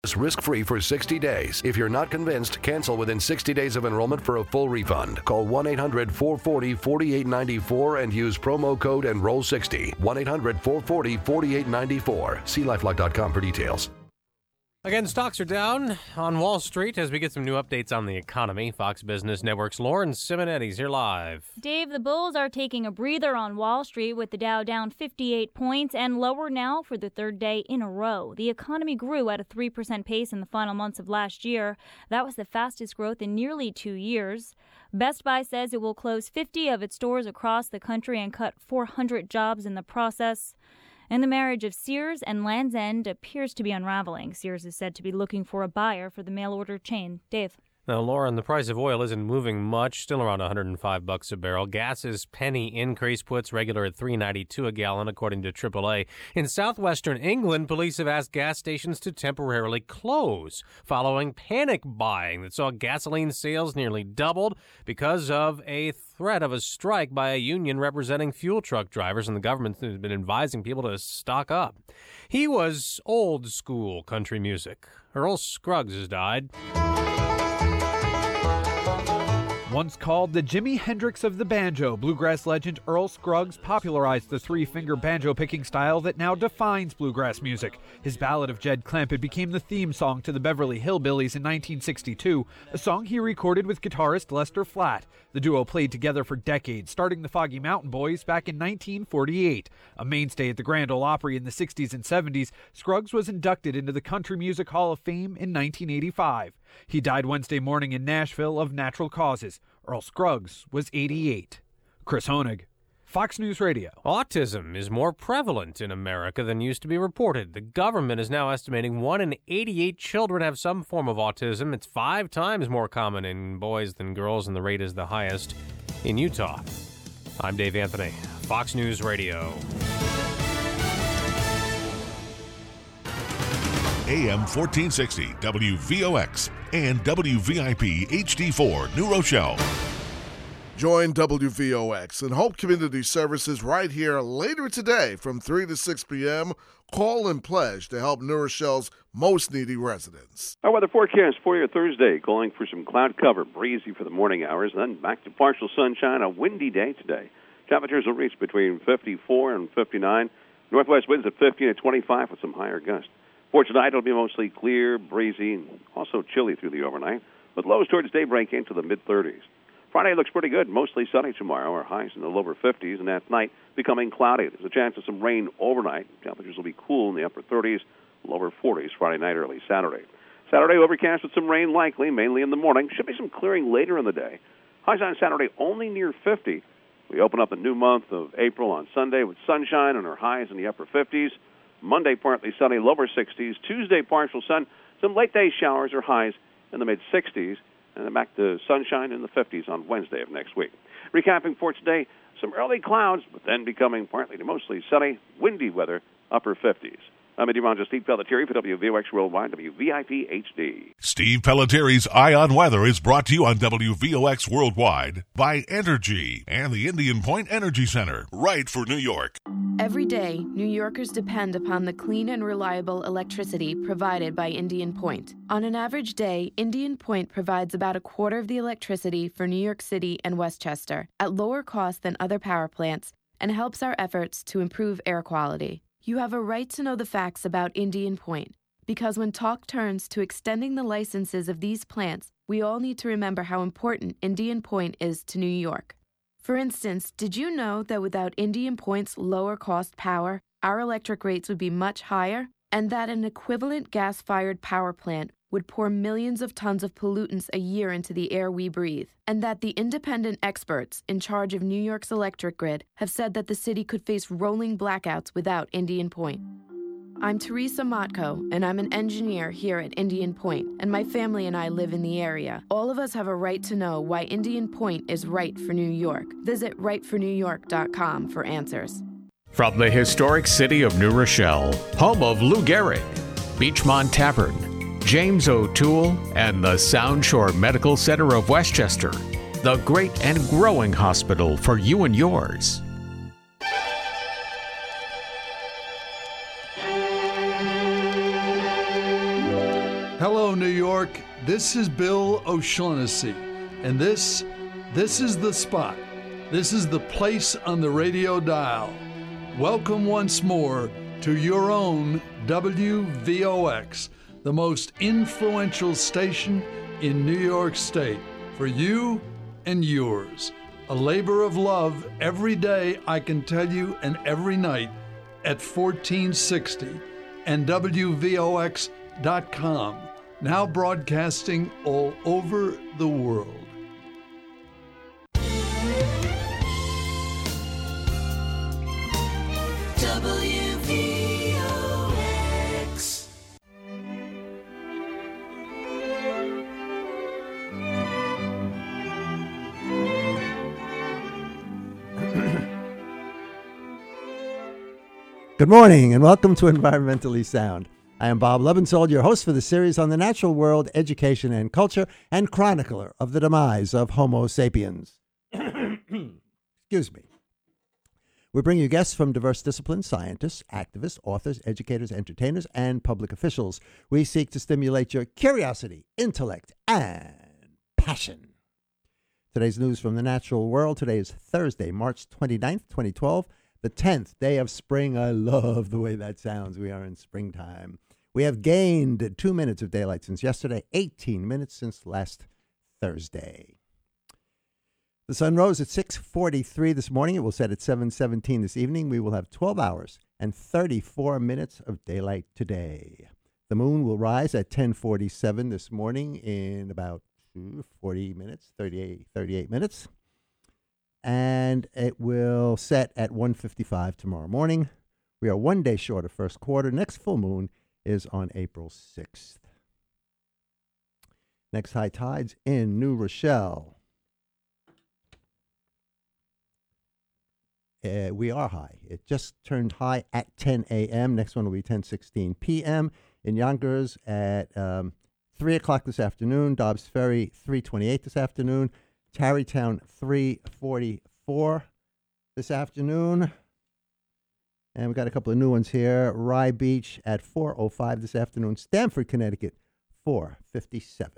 Risk-free for 60 days. If you're not convinced, cancel within 60 days of enrollment for a full refund. Call 1-800-440-4894 and use promo code ENROLL60. 1-800-440-4894. See lifelock.com for details. Again, stocks are down on Wall Street as we get some new updates on the economy. Fox Business Network's Lauren Simonetti's here live. Dave, the bulls are taking a breather on Wall Street with the Dow down 58 points and lower now for the third day in a row. The economy grew at a 3% pace in the final months of last year. That was the fastest growth in nearly 2 years. Best Buy says it will close 50 of its stores across the country and cut 400 jobs in the process. And the marriage of Sears and Land's End appears to be unraveling. Sears is said to be looking for a buyer for the mail-order chain. Dave. Now, Lauren, the price of oil isn't moving much, still around $105 a barrel. Gas's penny increase puts regular at $3.92 a gallon, according to AAA. In southwestern England, police have asked gas stations to temporarily close following panic buying that saw gasoline sales nearly doubled because of a threat of a strike by a union representing fuel truck drivers, and the government has been advising people to stock up. He was old school country music. Earl Scruggs has died. Once called the Jimi Hendrix of the banjo, bluegrass legend Earl Scruggs popularized the three-finger banjo-picking style that now defines bluegrass music. His Ballad of Jed Clampett became the theme song to the Beverly Hillbillies in 1962, a song he recorded with guitarist Lester Flatt. The duo played together for decades, starting the Foggy Mountain Boys back in 1948. A mainstay at the Grand Ole Opry in the 60s and 70s, Scruggs was inducted into the Country Music Hall of Fame in 1985. He died Wednesday morning in Nashville of natural causes. Earl Scruggs was 88. Chris Honig, Fox News Radio. Autism is more prevalent in America than used to be reported. The government is now estimating 1 in 88 children have some form of autism. It's 5 times more common in boys than girls, and the rate is the highest in Utah. I'm Dave Anthony, Fox News Radio. AM 1460 WVOX and WVIP HD4 New Rochelle. Join WVOX and Hope Community Services right here later today from 3 to 6 p.m. Call and pledge to help New Rochelle's most needy residents. Our weather forecast for your Thursday, calling for some cloud cover, breezy for the morning hours, then back to partial sunshine, a windy day today. Temperatures will reach between 54 and 59. Northwest winds at 15 to 25 with some higher gusts. For tonight, it'll be mostly clear, breezy, and also chilly through the overnight, with lows towards daybreak into the mid-30s. Friday looks pretty good, mostly sunny tomorrow, our highs in the lower 50s, and at night becoming cloudy. There's a chance of some rain overnight. Temperatures will be cool in the upper 30s, lower 40s Friday night, early Saturday. Saturday overcast with some rain likely, mainly in the morning. Should be some clearing later in the day. Highs on Saturday only near 50. We open up a new month of April on Sunday with sunshine and our highs in the upper 50s. Monday, partly sunny, lower 60s. Tuesday, partial sun. Some late-day showers or highs in the mid-60s. And then back to sunshine in the 50s on Wednesday of next week. Recapping for today, some early clouds, but then becoming partly to mostly sunny, windy weather, upper 50s. I'm meteorologist Steve Pelletieri for WVOX Worldwide, WVIP HD. Steve Pellettieri's Eye on Weather is brought to you on WVOX Worldwide by Entergy and the Indian Point Energy Center, right for New York. Every day, New Yorkers depend upon the clean and reliable electricity provided by Indian Point. On an average day, Indian Point provides about a quarter of the electricity for New York City and Westchester at lower cost than other power plants and helps our efforts to improve air quality. You have a right to know the facts about Indian Point, because when talk turns to extending the licenses of these plants, we all need to remember how important Indian Point is to New York. For instance, did you know that without Indian Point's lower cost power, our electric rates would be much higher, and that an equivalent gas-fired power plant would pour millions of tons of pollutants a year into the air we breathe, and that the independent experts in charge of New York's electric grid have said that the city could face rolling blackouts without Indian Point? I'm Teresa Motko, and I'm an engineer here at Indian Point, and my family and I live in the area. All of us have a right to know why Indian Point is right for New York. Visit rightfornewyork.com for answers. From the historic city of New Rochelle, home of Lou Gehrig, Beachmont Tavern, James O'Toole, and the Sound Shore Medical Center of Westchester, the great and growing hospital for you and yours. Hello, New York. This is Bill O'Shaughnessy, and this is The Spot. This is the place on the radio dial. Welcome once more to your own WVOX, the most influential station in New York State, for you and yours. A labor of love every day, I can tell you, and every night at 1460 and WVOX.com. Now broadcasting all over the world. WVOX. Good morning and welcome to Environmentally Sound. I am Bob Lebensold, your host for the series on the natural world, education, and culture, and chronicler of the demise of Homo sapiens. Excuse me. We bring you guests from diverse disciplines, scientists, activists, authors, educators, entertainers, and public officials. We seek to stimulate your curiosity, intellect, and passion. Today's news from the natural world. Today is Thursday, March 29th, 2012, the 10th day of spring. I love the way that sounds. We are in springtime. We have gained 2 minutes of daylight since yesterday, 18 minutes since last Thursday. The sun rose at 6:43 this morning. It will set at 7:17 this evening. We will have 12 hours and 34 minutes of daylight today. The moon will rise at 10:47 this morning in about 40 minutes, 38 minutes. And it will set at 1:55 tomorrow morning. We are 1 day short of first quarter. Next full moon is on April 6th. Next high tides in New Rochelle. We are high. It just turned high at 10 a.m. Next one will be 10:16 p.m. In Yonkers at 3 o'clock this afternoon. Dobbs Ferry, 3:28 this afternoon. Tarrytown, 3:44 this afternoon. And we got a couple of new ones here. Rye Beach at 4:05 this afternoon. Stamford, Connecticut, 4:57.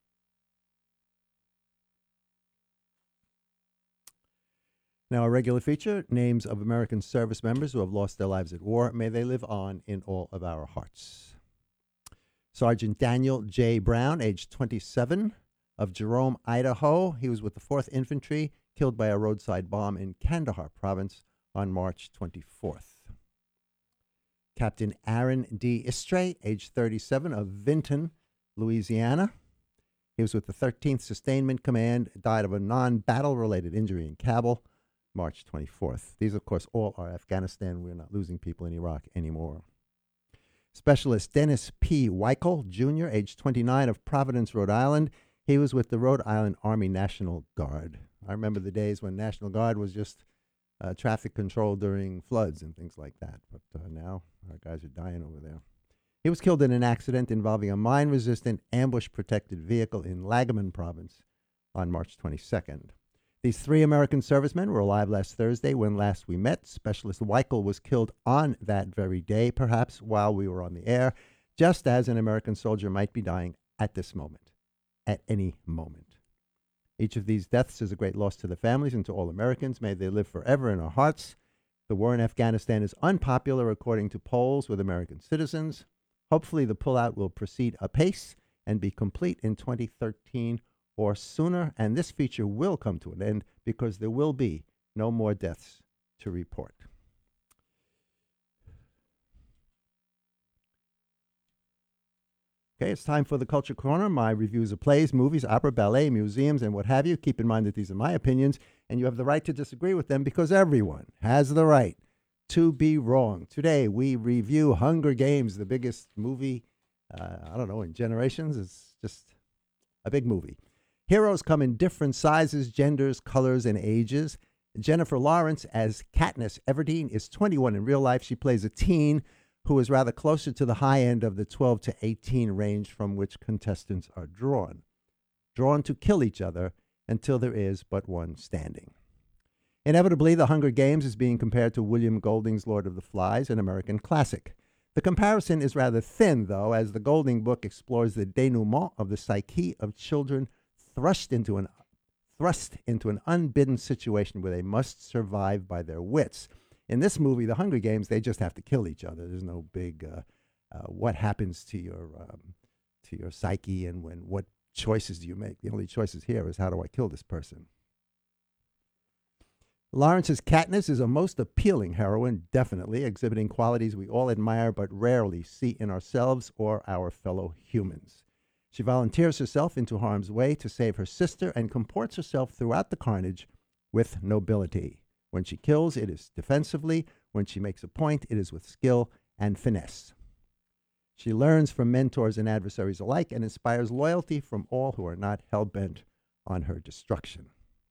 Now, a regular feature, names of American service members who have lost their lives at war. May they live on in all of our hearts. Sergeant Daniel J. Brown, age 27, of Jerome, Idaho. He was with the 4th Infantry, killed by a roadside bomb in Kandahar Province on March 24th. Captain Aaron D. Istre, age 37, of Vinton, Louisiana. He was with the 13th Sustainment Command, died of a non-battle-related injury in Kabul, March 24th. These, of course, all are Afghanistan. We're not losing people in Iraq anymore. Specialist Dennis P. Weichel, Jr., age 29, of Providence, Rhode Island. He was with the Rhode Island Army National Guard. I remember the days when National Guard was just traffic control during floods and things like that. But now our guys are dying over there. He was killed in an accident involving a mine-resistant, ambush-protected vehicle in Lagaman Province on March 22nd. These 3 American servicemen were alive last Thursday when last we met. Specialist Weichel was killed on that very day, perhaps while we were on the air, just as an American soldier might be dying at this moment, at any moment. Each of these deaths is a great loss to the families and to all Americans. May they live forever in our hearts. The war in Afghanistan is unpopular, according to polls, with American citizens. Hopefully the pullout will proceed apace and be complete in 2013 or sooner, and this feature will come to an end because there will be no more deaths to report. Okay, it's time for the Culture Corner, my reviews of plays, movies, opera, ballet, museums, and what have you. Keep in mind that these are my opinions, and you have the right to disagree with them because everyone has the right to be wrong. Today, we review Hunger Games, the biggest movie, in generations. It's just a big movie. Heroes come in different sizes, genders, colors, and ages. Jennifer Lawrence as Katniss Everdeen is 21 in real life. She plays a teen who is rather closer to the high end of the 12 to 18 range from which contestants are drawn to kill each other until there is but one standing. Inevitably, The Hunger Games is being compared to William Golding's Lord of the Flies, an American classic. The comparison is rather thin, though, as the Golding book explores the denouement of the psyche of children thrust into an unbidden situation where they must survive by their wits. In this movie, The Hunger Games, they just have to kill each other. There's no big what happens to your psyche and what choices do you make. The only choices here is how do I kill this person. Lawrence's Katniss is a most appealing heroine, definitely, exhibiting qualities we all admire but rarely see in ourselves or our fellow humans. She volunteers herself into harm's way to save her sister and comports herself throughout the carnage with nobility. When she kills, it is defensively. When she makes a point, it is with skill and finesse. She learns from mentors and adversaries alike and inspires loyalty from all who are not hell-bent on her destruction.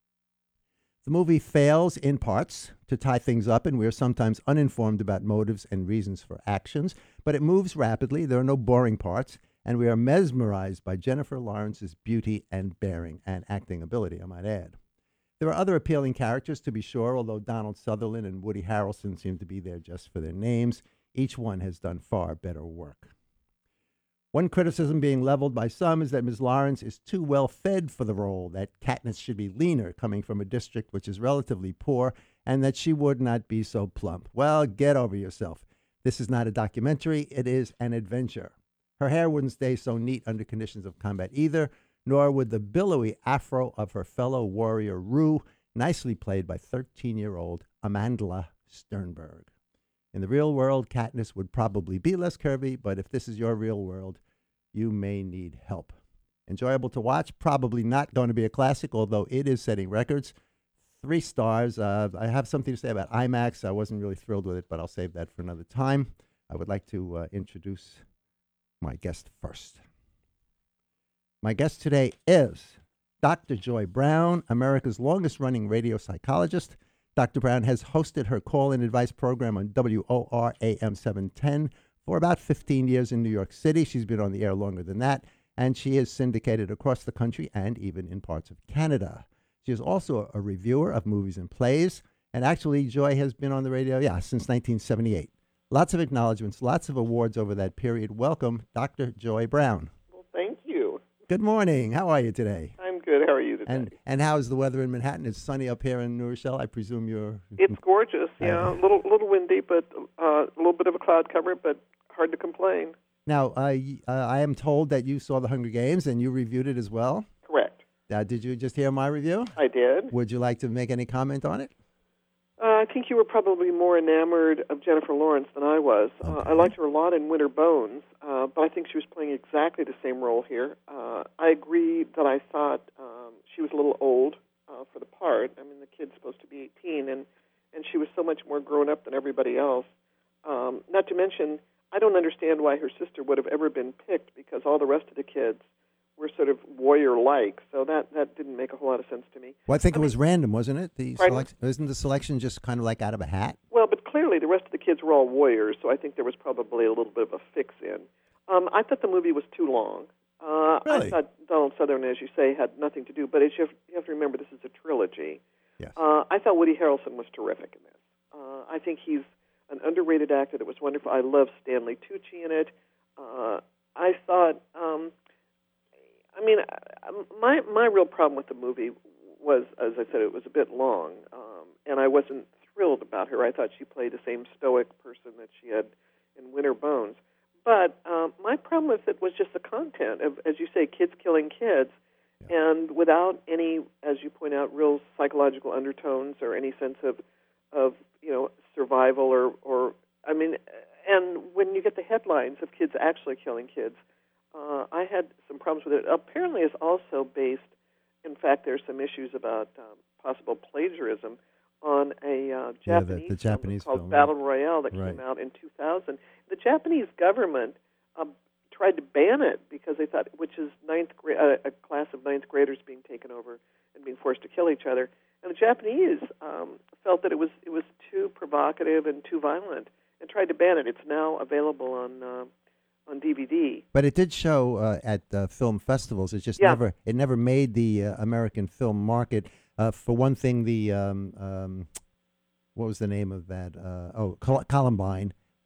The movie fails, in parts, to tie things up, and we are sometimes uninformed about motives and reasons for actions, but it moves rapidly, there are no boring parts, and we are mesmerized by Jennifer Lawrence's beauty and bearing, and acting ability, I might add. There are other appealing characters, to be sure, although Donald Sutherland and Woody Harrelson seem to be there just for their names. Each one has done far better work. One criticism being leveled by some is that Ms. Lawrence is too well fed for the role, that Katniss should be leaner, coming from a district which is relatively poor, and that she would not be so plump. Well, get over yourself. This is not a documentary, it is an adventure. Her hair wouldn't stay so neat under conditions of combat either, nor would the billowy afro of her fellow warrior Rue, nicely played by 13-year-old Amandla Sternberg. In the real world, Katniss would probably be less curvy, but if this is your real world, you may need help. Enjoyable to watch, probably not going to be a classic, although it is setting records. 3 stars. I have something to say about IMAX. I wasn't really thrilled with it, but I'll save that for another time. I would like to introduce my guest first. My guest today is Dr. Joy Brown, America's longest-running radio psychologist. Dr. Brown has hosted her call-in advice program on WOR AM 710 for about 15 years in New York City. She's been on the air longer than that, and she is syndicated across the country and even in parts of Canada. She is also a reviewer of movies and plays, and actually, Joy has been on the radio, since 1978. Lots of acknowledgments, lots of awards over that period. Welcome, Dr. Joy Brown. Well, thank you. Good morning. How are you today? I'm good. How are you today? And how's the weather in Manhattan? It's sunny up here in New Rochelle. I presume you're... It's gorgeous, yeah. A little windy, but a little bit of a cloud cover, but hard to complain. Now, I am told that you saw The Hunger Games and you reviewed it as well. Correct. Did you just hear my review? I did. Would you like to make any comment on it? I think you were probably more enamored of Jennifer Lawrence than I was. Okay. I liked her a lot in Winter Bones, but I think she was playing exactly the same role here. I agree that I thought she was a little old for the part. I mean, the kid's supposed to be 18, and she was so much more grown up than everybody else. Not to mention, I don't understand why her sister would have ever been picked, because all the rest of the kids were sort of warrior-like, so that didn't make a whole lot of sense to me. Well, I think it was random, wasn't it? Isn't the selection just kind of like out of a hat? Well, but clearly the rest of the kids were all warriors, so I think there was probably a little bit of a fix-in. I thought the movie was too long. Really? I thought Donald Sutherland, as you say, had nothing to do, but you have to remember this is a trilogy. Yes. I thought Woody Harrelson was terrific in this. I think he's an underrated actor that was wonderful. I love Stanley Tucci in it. I thought... my real problem with the movie was, as I said, it was a bit long, and I wasn't thrilled about her. I thought she played the same stoic person that she had in Winter Bones. But my problem with it was just the content of, as you say, kids killing kids, and without any, as you point out, real psychological undertones or any sense of survival or and when you get the headlines of kids actually killing kids, I had some problems with it. Apparently, it's also based, in fact, there's some issues about possible plagiarism on a Japanese, the Japanese film called film, Battle Royale that came out in 2000. The Japanese government tried to ban it because they thought, which is a class of ninth graders being taken over and being forced to kill each other. And the Japanese felt that it was too provocative and too violent and tried to ban it. It's now available on DVD. But it did show at film festivals. It just never made the American film market. For one thing, the what was the name of that? Columbine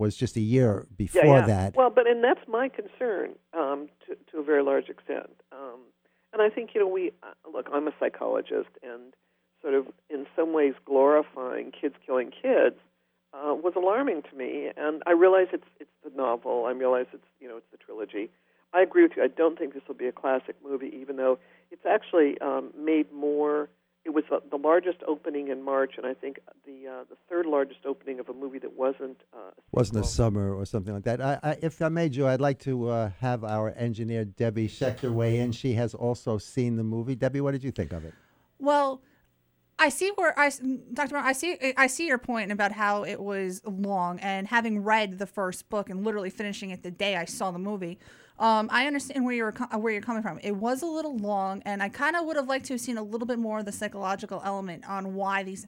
was just a year before that. Well, and that's my concern to a very large extent. And I think, look, I'm a psychologist, and sort of in some ways glorifying kids killing kids was alarming to me. And I realize it's the novel. I realize it's the trilogy. I agree with you. I don't think this will be a classic movie, even though it's actually made more. It was the largest opening in March, and I think the third largest opening of a movie that wasn't a summer or something like that. If I may, Joe, I'd like to have our engineer Debbie Schechter weigh in. She has also seen the movie. Debbie, what did you think of it? Well, I see Dr. Brown, I see your point about how it was long, and having read the first book and literally finishing it the day I saw the movie. I understand where you're coming from. It was a little long, and I kind of would have liked to have seen a little bit more of the psychological element on why the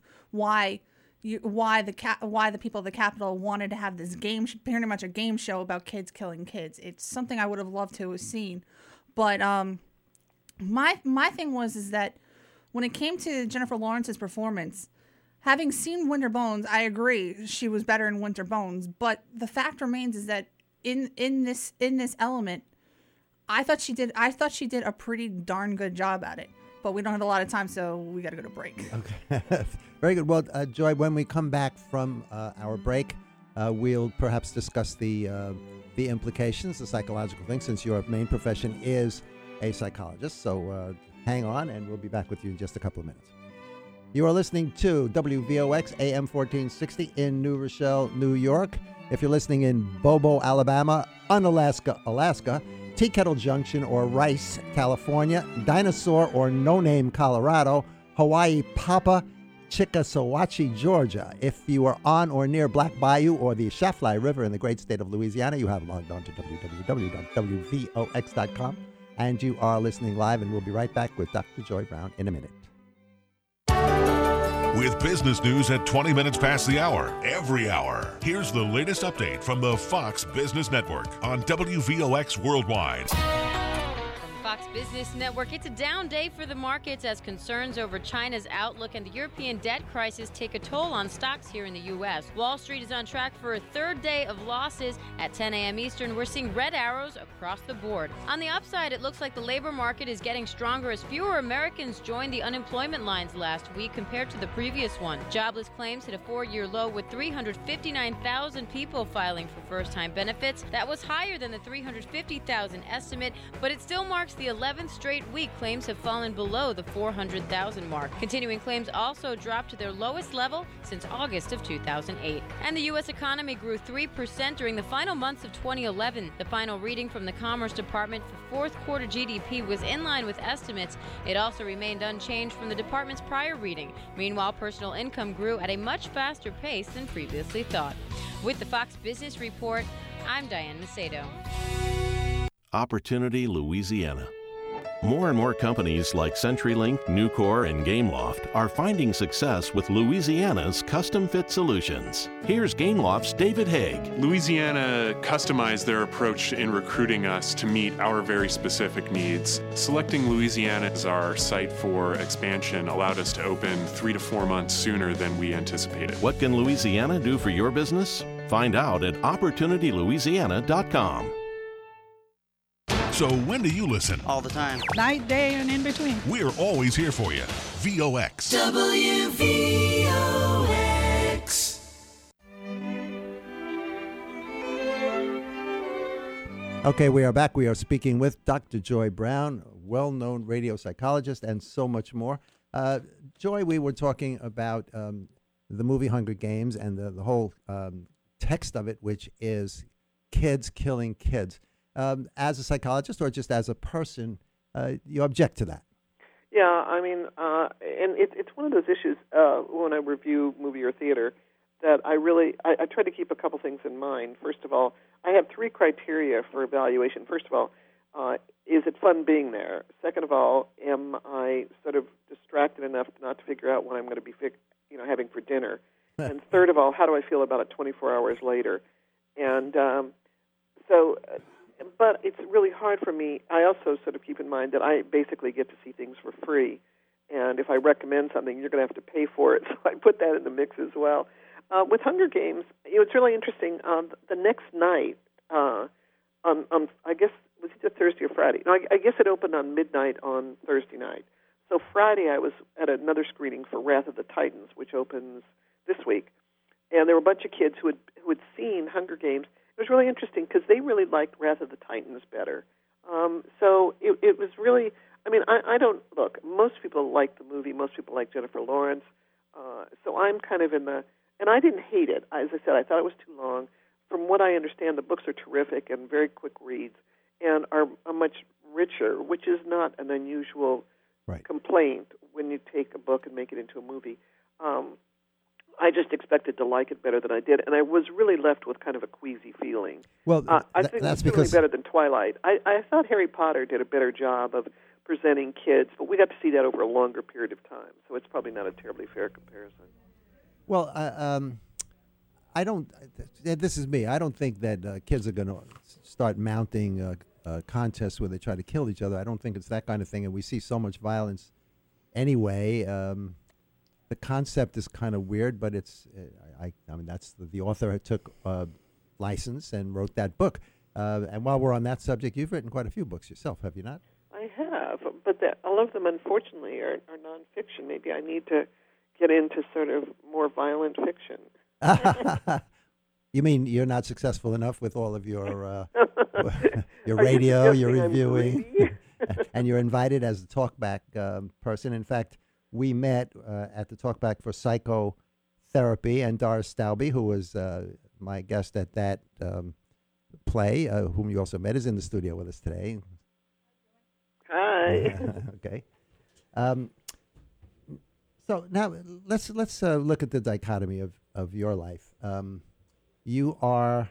people of the Capitol wanted to have this game, pretty much a game show about kids killing kids. It's something I would have loved to have seen, but my thing is that when it came to Jennifer Lawrence's performance, having seen Winter Bones, I agree she was better in Winter Bones, but the fact remains is that in this element, I thought she did a pretty darn good job at it. But we don't have a lot of time, so we got to go to break. Okay, very good. Well, Joy, when we come back from our break, we'll perhaps discuss the implications, the psychological things, since your main profession is a psychologist. So hang on, and we'll be back with you in just a couple of minutes. You are listening to WVOX AM 1460 in New Rochelle, New York. If you're listening in Bobo, Alabama, Unalaska, Alaska, Tea Kettle Junction or Rice, California, Dinosaur or No Name, Colorado, Hawaii, Papa, Chickasawachi, Georgia. If you are on or near Black Bayou or the Chaffly River in the great state of Louisiana, you have logged on to www.wvox.com, and you are listening live, and we'll be right back with Dr. Joy Brown in a minute. With business news at 20 minutes past the hour, every hour. Here's the latest update from the Fox Business Network on WVOX Worldwide. Fox Business Network. It's a down day for the markets as concerns over China's outlook and the European debt crisis take a toll on stocks here in the U.S. Wall Street is on track for a third day of losses. At 10 a.m. Eastern, we're seeing red arrows across the board. On the upside, it looks like the labor market is getting stronger as fewer Americans joined the unemployment lines last week compared to the previous one. Jobless claims hit a 4-year low with 359,000 people filing for first-time benefits. That was higher than the 350,000 estimate, but it still marks the 11th straight week claims have fallen below the 400,000 mark. Continuing claims also dropped to their lowest level since August of 2008. And the U.S. economy grew 3% during the final months of 2011. The final reading from the Commerce Department for fourth quarter GDP was in line with estimates. It also remained unchanged from the department's prior reading. Meanwhile, personal income grew at a much faster pace than previously thought. With the Fox Business Report, I'm Diane Macedo. Opportunity, Louisiana. More and more companies like CenturyLink, Nucor, and Gameloft are finding success with Louisiana's custom fit solutions. Here's Gameloft's David Haig. Louisiana customized their approach in recruiting us to meet our very specific needs. Selecting Louisiana as our site for expansion allowed us to open 3 to 4 months sooner than we anticipated. What can Louisiana do for your business? Find out at OpportunityLouisiana.com. So when do you listen? All the time. Night, day, and in between. We're always here for you. VOX. WVOX. Okay, we are back. We are speaking with Dr. Joy Brown, a well-known radio psychologist, and so much more. Joy, we were talking about the movie Hunger Games and the whole text of it, which is kids killing kids. As a psychologist or just as a person, you object to that? Yeah, I mean, and it's one of those issues when I review movie or theater that I try to keep a couple things in mind. First of all, I have 3 criteria for evaluation. First of all, is it fun being there? Second of all, am I sort of distracted enough not to figure out what I'm going to be having for dinner? And third of all, how do I feel about it 24 hours later? And but it's really hard for me. I also sort of keep in mind that I basically get to see things for free. And if I recommend something, you're going to have to pay for it. So I put that in the mix as well. With Hunger Games, it's really interesting. The next night, I guess, was it Thursday or Friday? No, I guess it opened on midnight on Thursday night. So Friday, I was at another screening for Wrath of the Titans, which opens this week, and there were a bunch of kids who had seen Hunger Games. It was really interesting because they really liked Wrath of the Titans better. So it was really. I mean, I don't look. Most people like the movie. Most people like Jennifer Lawrence. So I'm kind of in the. And I didn't hate it. As I said, I thought it was too long. From what I understand, the books are terrific and very quick reads, and are much richer, which is not an unusual complaint when you take a book and make it into a movie. I just expected to like it better than I did, and I was really left with kind of a queasy feeling. Well, I think that's it's because really better than Twilight. I thought Harry Potter did a better job of presenting kids, but we got to see that over a longer period of time, so it's probably not a terribly fair comparison. Well, I don't. This is me. I don't think that kids are going to start mounting contests where they try to kill each other. I don't think it's that kind of thing, and we see so much violence anyway. The concept is kind of weird, but it's. I mean, that's the author took license and wrote that book. And while we're on that subject, you've written quite a few books yourself, have you not? I have, but all of them, unfortunately, are nonfiction. Maybe I need to get into sort of more violent fiction. You mean you're not successful enough with all of your your radio, your reviewing, and you're invited as a talkback person. In fact, we met at the Talkback for Psychotherapy, and Doris Stauby, who was my guest at that play, whom you also met, is in the studio with us today. Hi. Okay. So now let's look at the dichotomy of your life. You are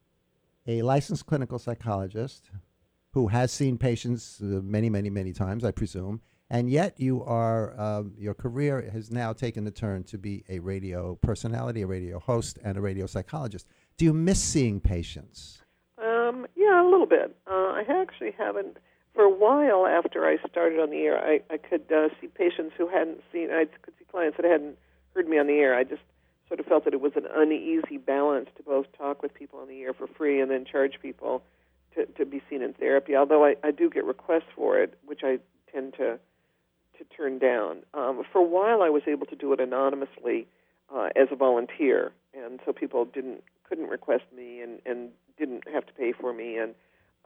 a licensed clinical psychologist who has seen patients many, many, many times, I presume, and yet you are your career has now taken the turn to be a radio personality, a radio host, and a radio psychologist. Do you miss seeing patients? Yeah, a little bit. I actually haven't. For a while after I started on the air, I could see patients who hadn't seen. I could see clients that hadn't heard me on the air. I just sort of felt that it was an uneasy balance to both talk with people on the air for free and then charge people to be seen in therapy. Although I do get requests for it, which I tend to turn down. For a while, I was able to do it anonymously as a volunteer, and so people couldn't request me and didn't have to pay for me. And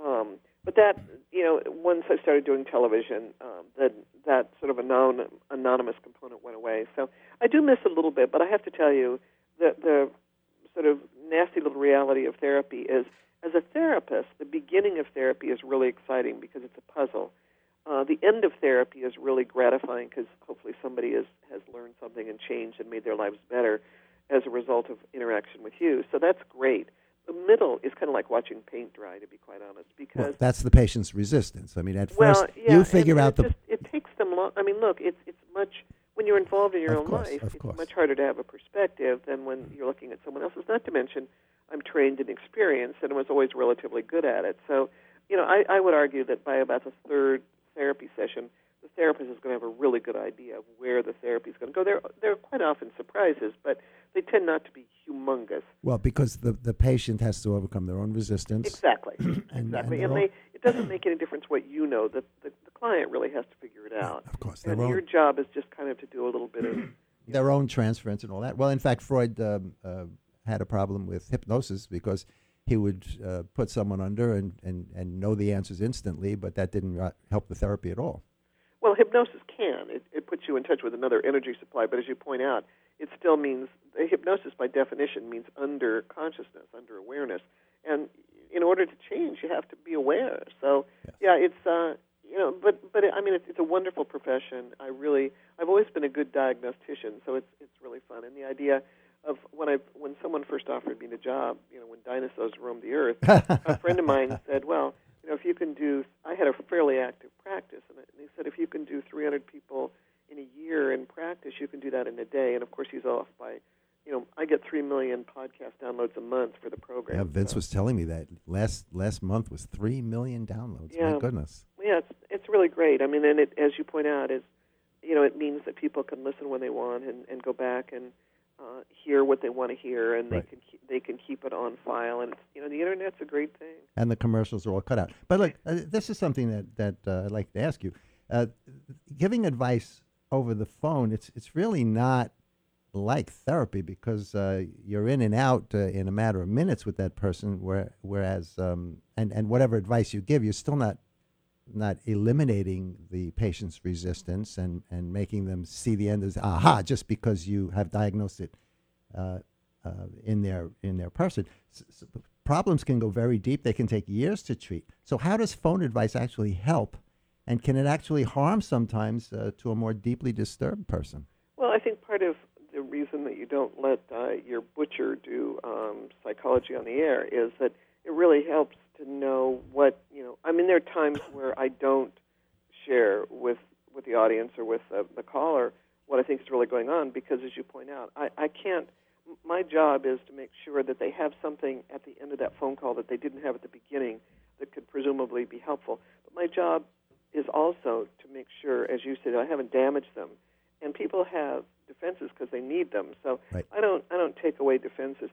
but that, once I started doing television, that sort of anonymous component went away. So I do miss a little bit, but I have to tell you that the sort of nasty little reality of therapy is, as a therapist, the beginning of therapy is really exciting because it's a puzzle. The end of therapy is really gratifying because hopefully somebody has learned something and changed and made their lives better as a result of interaction with you. So that's great. The middle is kind of like watching paint dry, to be quite honest, because that's the patient's resistance. I mean, at first you figure out it takes them long. I mean, look, it's much when you're involved in your own life. It's much harder to have a perspective than when you're looking at someone else's. Not to mention, I'm trained and experienced, and was always relatively good at it. So, I would argue that by about the third therapy session, the therapist is going to have a really good idea of where the therapy is going to go. There are quite often surprises, but they tend not to be humongous. Well, because the patient has to overcome their own resistance. Exactly. Exactly. And it doesn't make any difference what you know. The client really has to figure it out. Of course. And your job is just kind of to do a little bit of their own transference and all that. Well, in fact, Freud had a problem with hypnosis because he would put someone under and know the answers instantly, but that didn't help the therapy at all. Well, hypnosis can. It puts you in touch with another energy supply, but as you point out, it still means hypnosis by definition means under consciousness, under awareness. And in order to change, you have to be aware. So, it's but I mean, it's a wonderful profession. I've always been a good diagnostician, so it's really fun. And the idea of when someone first offered me the job, when dinosaurs roamed the earth, a friend of mine said, well, if you can do, I had a fairly active practice, and he said, if you can do 300 people in a year in practice, you can do that in a day. And of course, he's off by, I get 3 million podcast downloads a month for the program. Yeah, Vince was telling me that last month was 3 million downloads. Yeah. My goodness. Yeah, it's really great. I mean, and it, as you point out, is it means that people can listen when they want and go back and hear what they want to hear, and Right. they can keep it on file. And it's, the internet's a great thing. And the commercials are all cut out. But look, this is something that I'd like to ask you. Giving advice over the phone, it's really not like therapy because you're in and out in a matter of minutes with that person, whereas and whatever advice you give, you're still not eliminating the patient's resistance and making them see the end as aha just because you have diagnosed it in their person. Problems can go very deep. They can take years to treat. So how does phone advice actually help, and can it actually harm sometimes to a more deeply disturbed person? Well, I think part of the reason that you don't let your butcher do psychology on the air is that it really helps to know what, there are times where I don't share with the audience or with the caller what I think is really going on because, as you point out, I can't. My job is to make sure that they have something at the end of that phone call that they didn't have at the beginning that could presumably be helpful. But my job is also to make sure, as you said, I haven't damaged them. And people have defenses because they need them. So right. I don't take away defenses.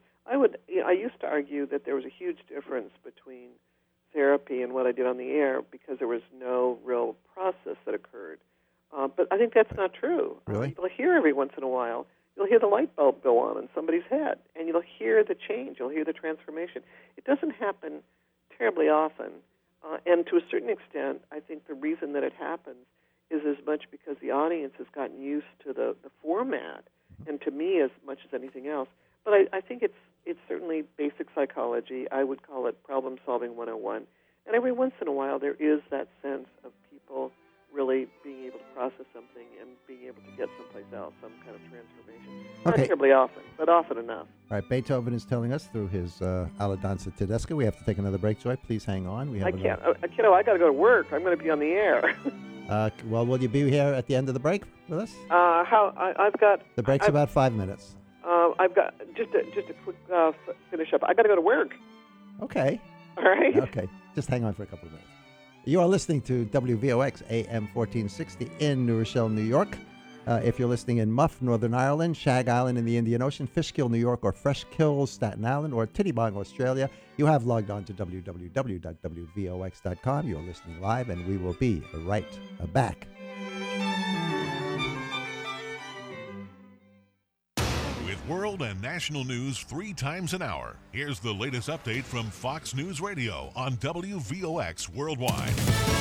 I used to argue that there was a huge difference between therapy and what I did on the air because there was no real process that occurred. But I think that's not true. Really? You'll hear every once in a while, you'll hear the light bulb go on in somebody's head, and you'll hear the change. You'll hear the transformation. It doesn't happen terribly often. And to a certain extent, I think the reason that it happens is as much because the audience has gotten used to the format, and to me as much as anything else. But I think it's certainly basic psychology. I would call it problem-solving 101. And every once in a while there is that sense of people really being able to process something and being able to get someplace else, some kind of transformation. Not terribly often, but often enough. All right, Beethoven is telling us through his Alla Danza Tedesca. We have to take another break, Joy. Please hang on. I can't. Kiddo, I got to go to work. I'm going to be on the air. Well, will you be here at the end of the break with us? I've got... The break's about 5 minutes. I've got... Just a quick finish up. I got to go to work. Okay. All right. Okay. Just hang on for a couple of minutes. You are listening to WVOX AM 1460 in New Rochelle, New York. If you're listening in Muff, Northern Ireland, Shag Island in the Indian Ocean, Fishkill, New York, or Fresh Kills, Staten Island, or Tittybong, Australia, you have logged on to www.wvox.com. You're listening live, and we will be right back. With world and national news 3 times an hour, here's the latest update from Fox News Radio on WVOX Worldwide.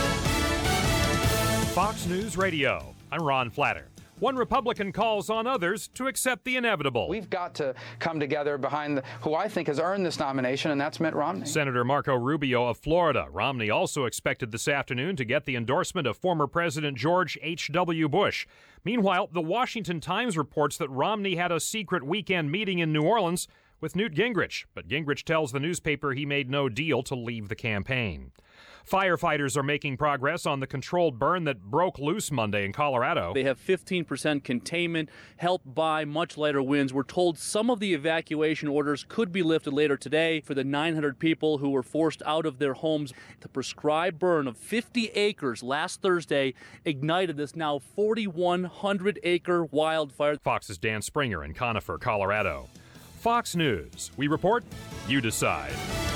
Fox News Radio. I'm Ron Flatter. One Republican calls on others to accept the inevitable. We've got to come together behind who I think has earned this nomination, and that's Mitt Romney. Senator Marco Rubio of Florida. Romney also expected this afternoon to get the endorsement of former President George H.W. Bush. Meanwhile, the Washington Times reports that Romney had a secret weekend meeting in New Orleans with Newt Gingrich, but Gingrich tells the newspaper he made no deal to leave the campaign. Firefighters are making progress on the controlled burn that broke loose Monday in Colorado. They have 15% containment, helped by much lighter winds. We're told some of the evacuation orders could be lifted later today for the 900 people who were forced out of their homes. The prescribed burn of 50 acres last Thursday ignited this now 4,100-acre wildfire. Fox's Dan Springer in Conifer, Colorado. Fox News. We report, you decide.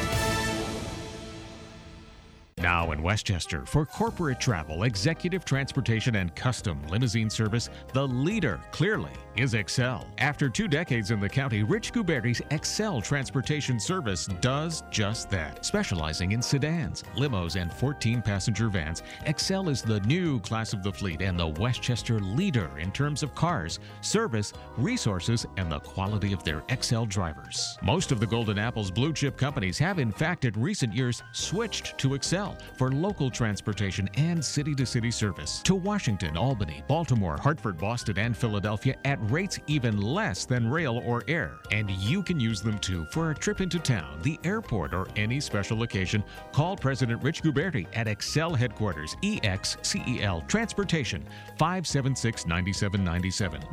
Now in Westchester, for corporate travel, executive transportation, and custom limousine service, the leader, clearly, is Excel. After 2 decades in the county, Rich Guberti's Excel Transportation Service does just that. Specializing in sedans, limos, and 14-passenger vans, Excel is the new class of the fleet and the Westchester leader in terms of cars, service, resources, and the quality of their Excel drivers. Most of the Golden Apple's blue-chip companies have, in fact, in recent years, switched to Excel for local transportation and city-to-city service to Washington, Albany, Baltimore, Hartford, Boston, and Philadelphia at rates even less than rail or air. And you can use them too for a trip into town, the airport, or any special occasion. Call President Rich Guberti at Excel Headquarters, EXCEL Transportation, 576-9797,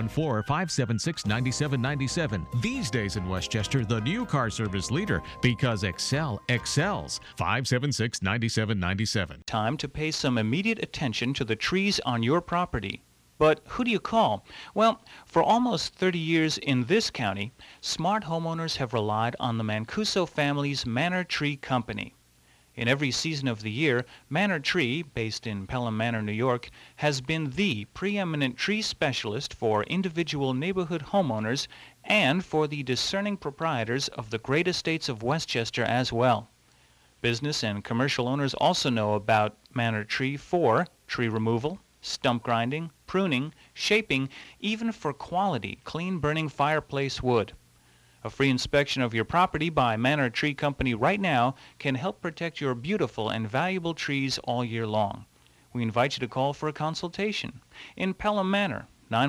914-576-9797. These days in Westchester, the new car service leader, because Excel excels. 576-9797. Time to pay some immediate attention to the trees on your property. But who do you call? Well, for almost 30 years in this county, smart homeowners have relied on the Mancuso family's Manor Tree Company. In every season of the year, Manor Tree, based in Pelham Manor, New York, has been the preeminent tree specialist for individual neighborhood homeowners and for the discerning proprietors of the great estates of Westchester as well. Business and commercial owners also know about Manor Tree for tree removal, stump grinding, pruning, shaping, even for quality, clean-burning fireplace wood. A free inspection of your property by Manor Tree Company right now can help protect your beautiful and valuable trees all year long. We invite you to call for a consultation. In Pelham Manor,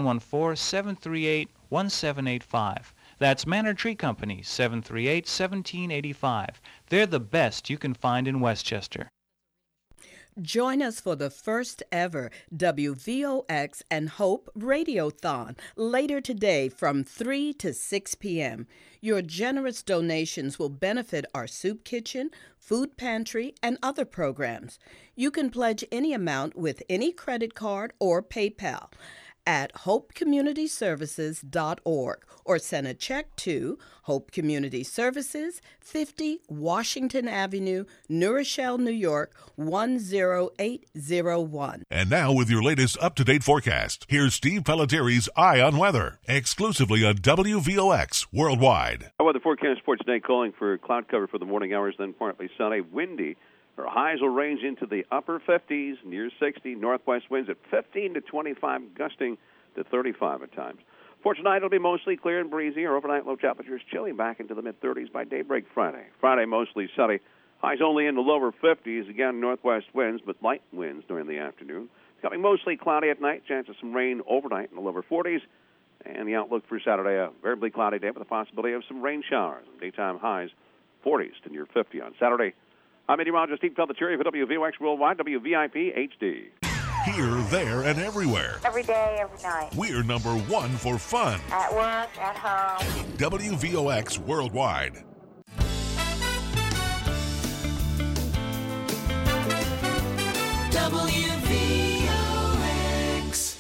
914-738-1785. That's Manor Tree Company, 738-1785. They're the best you can find in Westchester. Join us for the first ever WVOX and Hope Radiothon later today from 3 to 6 p.m. Your generous donations will benefit our soup kitchen, food pantry, and other programs. You can pledge any amount with any credit card or PayPal at hopecommunityservices.org or send a check to Hope Community Services, 50 Washington Avenue, New Rochelle, New York, 10801. And now with your latest up-to-date forecast, here's Steve Pellettieri's Eye on Weather, exclusively on WVOX Worldwide. Our weather forecast for today calling for cloud cover for the morning hours, then partly sunny, windy. Our highs will range into the upper 50s, near 60, northwest winds at 15 to 25, gusting to 35 at times. For tonight, it'll be mostly clear and breezy. Our overnight low temperatures chilling back into the mid-30s by daybreak Friday. Friday, mostly sunny. Highs only in the lower 50s. Again, northwest winds, but light winds during the afternoon. Becoming mostly cloudy at night. Chance of some rain overnight in the lower 40s. And the outlook for Saturday, a variably cloudy day with the possibility of some rain showers. Daytime highs 40s to near 50 on Saturday. I'm meteorologist Steve Pellettieri for WVOX Worldwide, WVIP HD. Here, there, and everywhere. Every day, every night. We're number one for fun. At work, at home. WVOX Worldwide. WVOX.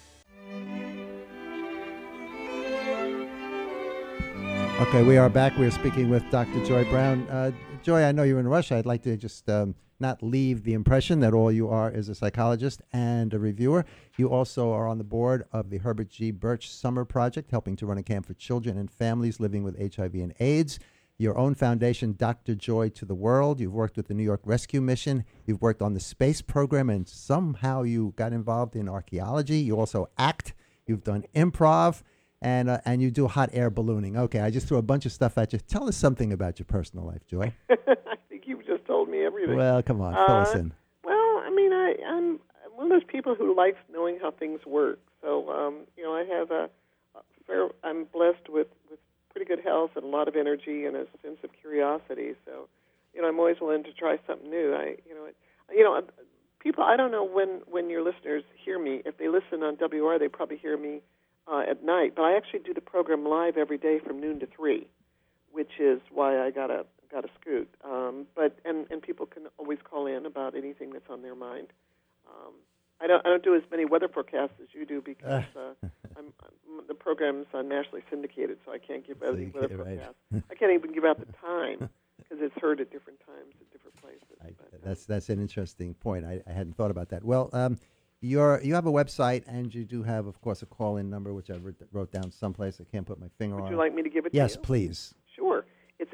Okay, we are back. We're speaking with Dr. Joy Brown. Joy, I know you're in a rush. I'd like to just not leave the impression that all you are is a psychologist and a reviewer. You also are on the board of the Herbert G. Birch Summer Project, helping to run a camp for children and families living with HIV and AIDS. Your own foundation, Dr. Joy to the World. You've worked with the New York Rescue Mission. You've worked on the space program, and somehow you got involved in archaeology. You also act. You've done improv. And you do hot air ballooning. Okay, I just threw a bunch of stuff at you. Tell us something about your personal life, Joy. I think you've just told me everything. Well, come on, fill us in. Well, I mean, I'm one of those people who likes knowing how things work. So, I have I'm blessed with pretty good health and a lot of energy and a sense of curiosity. So, I'm always willing to try something new. People, I don't know when your listeners hear me. If they listen on WR, they probably hear me at night, but I actually do the program live every day from noon to 3, which is why I got a scoot. But people can always call in about anything that's on their mind. I don't do as many weather forecasts as you do because the program's nationally syndicated, so I can't give out any weather forecasts. I can't even give out the time because it's heard at different times at different places. That's an interesting point. I hadn't thought about that. Well, you have a website, and you do have, of course, a call-in number, which I wrote down someplace. I can't put my finger on. Would you like me to give it to you? Yes, please. Sure. It's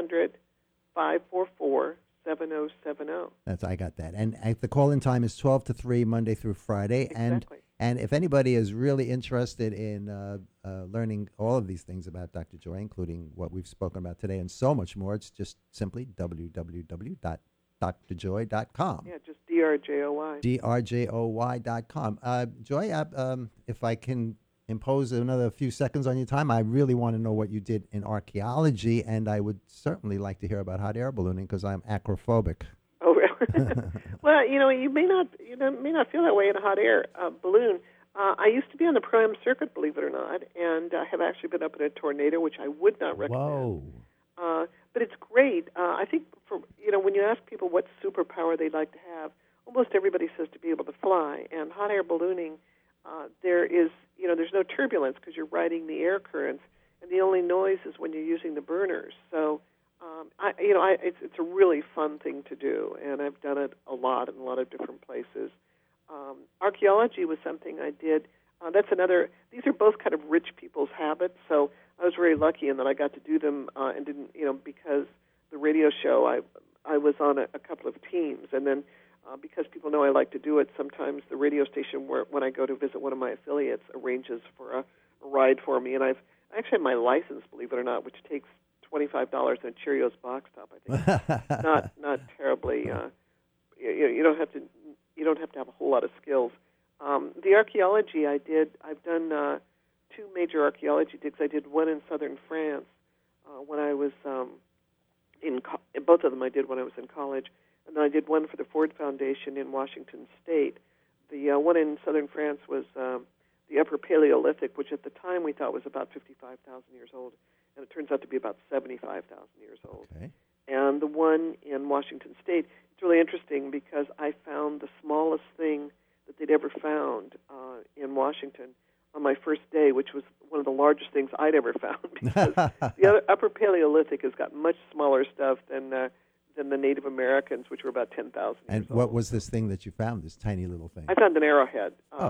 800-544-7070. I got that. And the call-in time is 12 to 3, Monday through Friday. Exactly. And if anybody is really interested in learning all of these things about Dr. Joy, including what we've spoken about today and so much more, it's just simply www.drjoy.com. Yeah, just DRJOY. DRJOY.com. Joy, if I can impose another few seconds on your time, I really want to know what you did in archaeology, and I would certainly like to hear about hot air ballooning because I'm acrophobic. Oh, really? Well, you may not feel that way in a hot air balloon. I used to be on the Pro-Am circuit, believe it or not, and I have actually been up in a tornado, which I would not recommend. Whoa. But it's great. I think when you ask people what superpower they'd like to have, almost everybody says to be able to fly. And hot air ballooning there is, there's no turbulence because you're riding the air currents, and the only noise is when you're using the burners. So, it's a really fun thing to do, and I've done it a lot in a lot of different places. Archaeology was something I did. That's another. These are both kind of rich people's habits. So I was very lucky in that I got to do them and didn't, because the radio show I was on a couple of teams, and then because people know I like to do it, sometimes the radio station when I go to visit one of my affiliates arranges for a ride for me, and I actually have my license, believe it or not, which takes $25 in a Cheerios box top. I think not terribly. You don't have to have a whole lot of skills. The archaeology I did, I've done 2 major archaeology digs. I did one in southern France when I was both of them I did when I was in college, and then I did one for the Ford Foundation in Washington State. The one in southern France was the Upper Paleolithic, which at the time we thought was about 55,000 years old, and it turns out to be about 75,000 years old. Okay. And the one in Washington State, it's really interesting because I found the smallest thing that they'd ever found in Washington on my first day, which was one of the largest things I'd ever found, because the other Upper Paleolithic has got much smaller stuff than the Native Americans, which were about 10,000 years And what was this thing that you found, this tiny little thing? I found an arrowhead.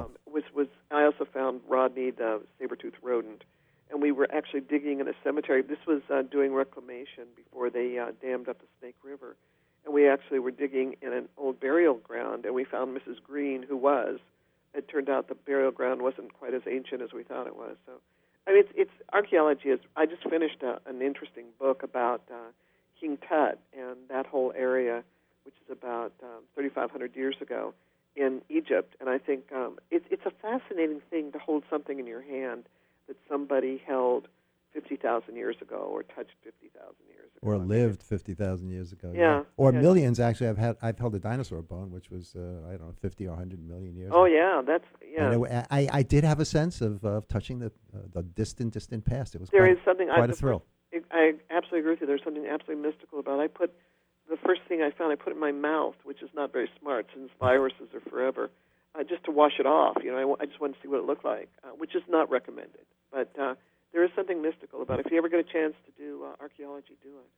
I also found Rodney, the saber-toothed rodent, and we were actually digging in a cemetery. This was doing reclamation before they dammed up the Snake River. And we actually were digging in an old burial ground, and we found Mrs. Green, who was. It turned out the burial ground wasn't quite as ancient as we thought it was. So, I mean, it's archaeology. I just finished an interesting book about King Tut and that whole area, which is about 3,500 years ago in Egypt. And I think it's a fascinating thing to hold something in your hand that somebody held 50,000 years ago or touched 50,000 years ago. Or lived 50,000 years ago. Yeah. Or millions, actually. I've held a dinosaur bone, which was, 50 or 100 million years ago. ago. Yeah, that's, And I did have a sense of touching the distant past. It was quite a thrill. I absolutely agree with you. There's something absolutely mystical about it. The first thing I found, I put it in my mouth, which is not very smart since viruses are forever, just to wash it off. I just wanted to see what it looked like, which is not recommended. But there is something mystical about it. If you ever get a chance to do archaeology, do it.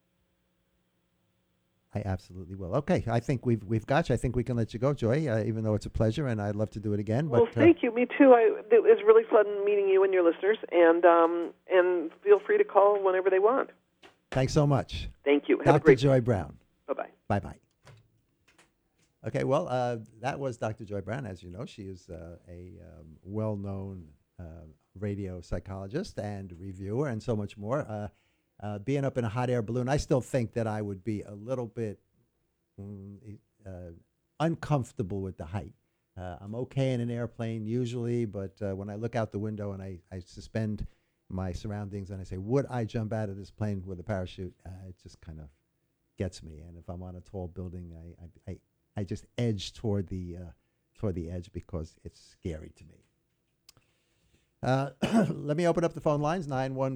I absolutely will. Okay, I think we've got you. I think we can let you go, Joy, even though it's a pleasure, and I'd love to do it again. Well, thank you. Me too. It was really fun meeting you and your listeners, and feel free to call whenever they want. Thanks so much. Thank you. Have Dr. a great Joy Brown. Bye-bye. Bye-bye. Okay, well, that was Dr. Joy Brown. As you know, she is a well-known radio psychologist and reviewer and so much more. Being up in a hot air balloon, I still think that I would be a little bit uncomfortable with the height. I'm okay in an airplane usually, but when I look out the window and I suspend my surroundings and I say, would I jump out of this plane with a parachute? It just kind of gets me. And if I'm on a tall building, I just edge toward the edge because it's scary to me. Let me open up the phone lines,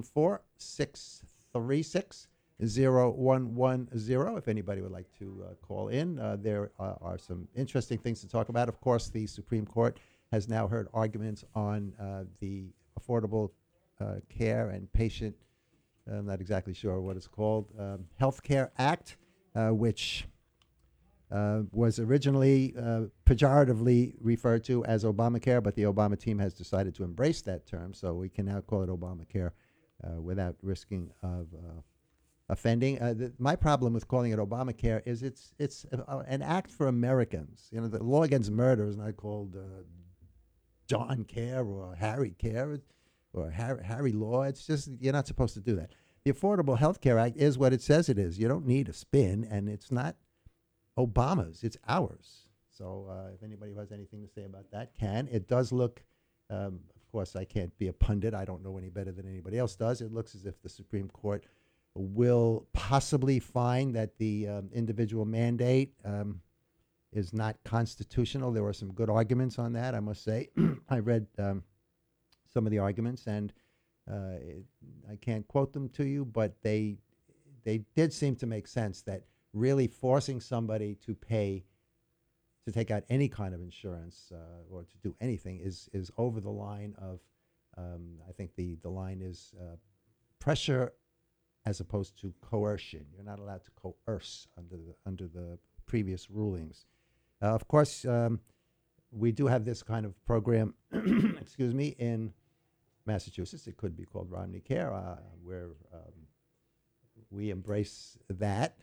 914-636-0110. If anybody would like to call in, there are some interesting things to talk about. Of course, the Supreme Court has now heard arguments on the Affordable Care and Patient, I'm not exactly sure what it's called, Health Care Act, which was originally pejoratively referred to as Obamacare, but the Obama team has decided to embrace that term, so we can now call it Obamacare without risking of offending. My problem with calling it Obamacare is it's an act for Americans. The law against murder is not called John Care or Harry Care or Harry Law. It's just, you're not supposed to do that. The Affordable Health Care Act is what it says it is. You don't need a spin, and it's not Obama's, it's ours. So if anybody has anything to say about that, can. It does look, of course, I can't be a pundit. I don't know any better than anybody else does. It looks as if the Supreme Court will possibly find that the individual mandate is not constitutional. There were some good arguments on that, I must say. I read some of the arguments, and I can't quote them to you, but they did seem to make sense, that really forcing somebody to pay to take out any kind of insurance or to do anything is over the line of, I think the line is pressure as opposed to coercion. You're not allowed to coerce under the previous rulings. Of course, we do have this kind of program, excuse me, in Massachusetts. It could be called Romney Care, where we embrace that.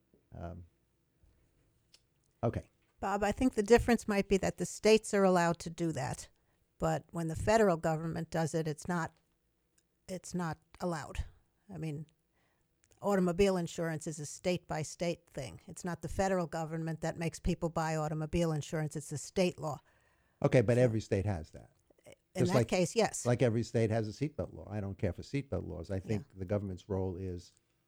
Okay. Bob, I think the difference might be that the states are allowed to do that, but when the federal government does it, it's not allowed. I mean, automobile insurance is a state-by-state thing. It's not the federal government that makes people buy automobile insurance. It's a state law. Okay, but every state has that. In that case, yes. Like every state has a seatbelt law. I don't care for seatbelt laws. I think the government's role is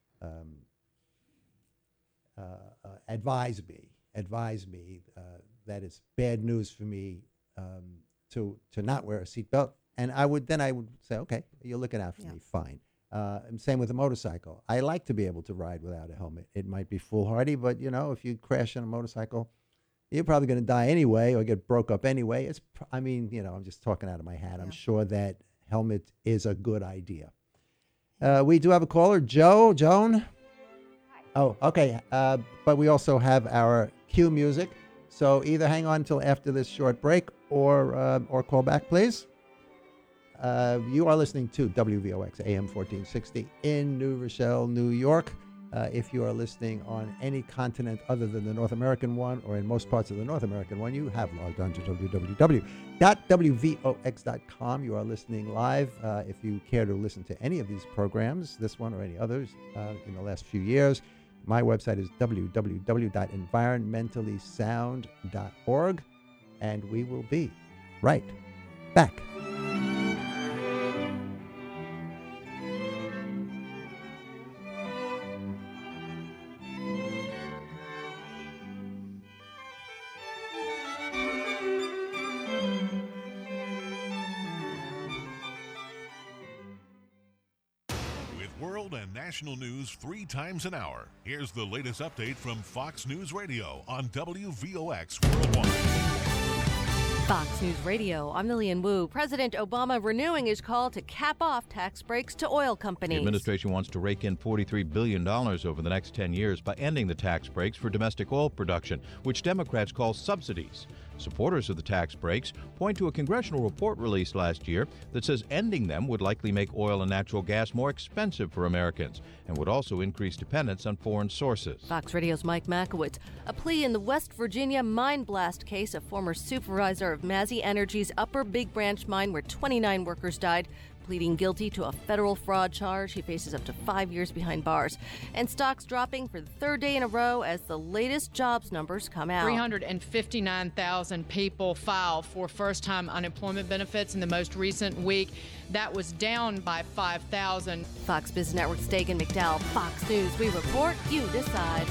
advise me that it's bad news for me to not wear a seatbelt, and I would say, okay, you're looking out for me, fine. And same with a motorcycle. I like to be able to ride without a helmet. It might be foolhardy, but if you crash on a motorcycle, you're probably going to die anyway or get broke up anyway. I'm just talking out of my hat. I'm sure that helmet is a good idea. We do have a caller, Joan. Oh, okay. But we also have our cue music. So either hang on until after this short break or call back, please. You are listening to WVOX AM 1460 in New Rochelle, New York. If you are listening on any continent other than the North American one or in most parts of the North American one, you have logged on to www.wvox.com. You are listening live. If you care to listen to any of these programs, this one or any others in the last few years, my website is www.environmentallysound.org, and we will be right back. National news 3 times an hour. Here's the latest update from Fox News Radio on WVOX Worldwide. Fox News Radio, I'm Lillian Wu. President Obama renewing his call to cap off tax breaks to oil companies. The administration wants to rake in $43 billion over the next 10 years by ending the tax breaks for domestic oil production, which Democrats call subsidies. Supporters of the tax breaks point to a congressional report released last year that says ending them would likely make oil and natural gas more expensive for Americans and would also increase dependence on foreign sources. Fox Radio's Mike Makowitz. A plea in the West Virginia mine blast case, a former supervisor of Massey Energy's Upper Big Branch mine where 29 workers died. Pleading guilty to a federal fraud charge. He faces up to 5 years behind bars. And stocks dropping for the third day in a row as the latest jobs numbers come out. 359,000 people filed for first-time unemployment benefits in the most recent week. That was down by 5,000. Fox Business Network, Stegan McDowell, Fox News. We report, you decide.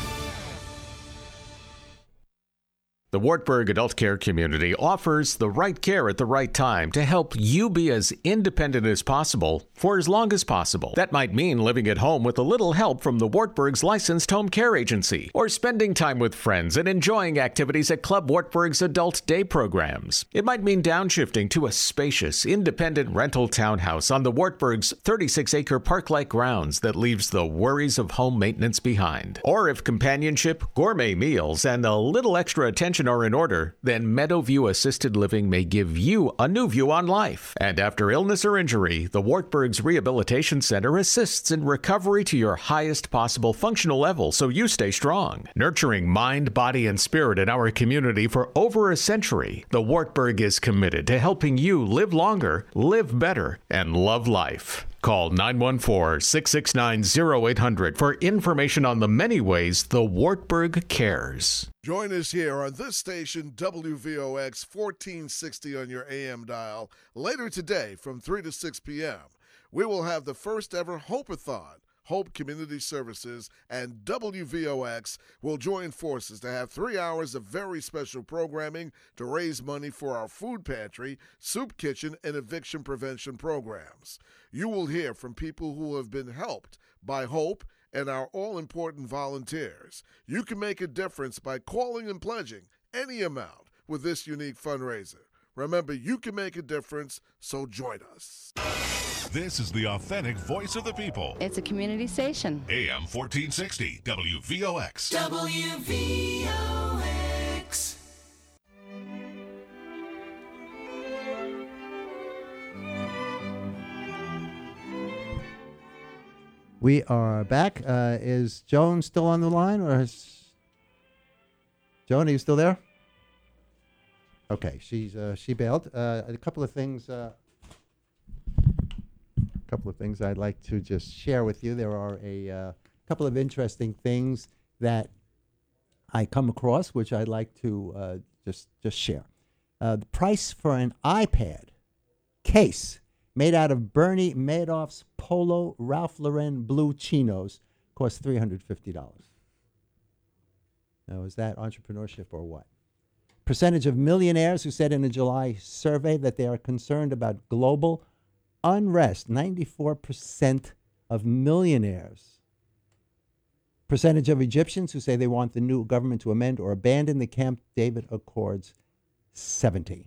The Wartburg Adult Care Community offers the right care at the right time to help you be as independent as possible for as long as possible. That might mean living at home with a little help from the Wartburg's licensed home care agency, or spending time with friends and enjoying activities at Club Wartburg's adult day programs. It might mean downshifting to a spacious, independent rental townhouse on the Wartburg's 36-acre park-like grounds that leaves the worries of home maintenance behind. Or if companionship, gourmet meals, and a little extra attention are in order, then Meadowview Assisted Living may give you a new view on life. And after illness or injury, the Wartburg's Rehabilitation Center assists in recovery to your highest possible functional level so you stay strong. Nurturing mind, body, and spirit in our community for over a century, the Wartburg is committed to helping you live longer, live better, and love life. Call 914-669-0800 for information on the many ways the Wartburg cares. Join us here on this station, WVOX 1460 on your AM dial. Later today from 3 to 6 p.m., we will have the first ever Hope-a-thon. Hope Community Services and WVOX will join forces to have 3 hours of very special programming to raise money for our food pantry, soup kitchen, and eviction prevention programs. You will hear from people who have been helped by Hope and our all-important volunteers. You can make a difference by calling and pledging any amount with this unique fundraiser. Remember, you can make a difference, so join us. This is the authentic voice of the people. It's a community station. AM 1460, WVOX. WVOX. We are back. Is Joan still on the line, or is Joan? Are you still there? Okay, she bailed. A couple of things. I'd like to just share with you. There are a couple of interesting things that I come across, which I'd like to just share. The price for an iPad case made out of Bernie Madoff's Polo Ralph Lauren blue chinos cost $350. Now, is that entrepreneurship or what? Percentage of millionaires who said in a July survey that they are concerned about global unrest. 94% of millionaires. Percentage of Egyptians who say they want the new government to amend or abandon the Camp David Accords. 70.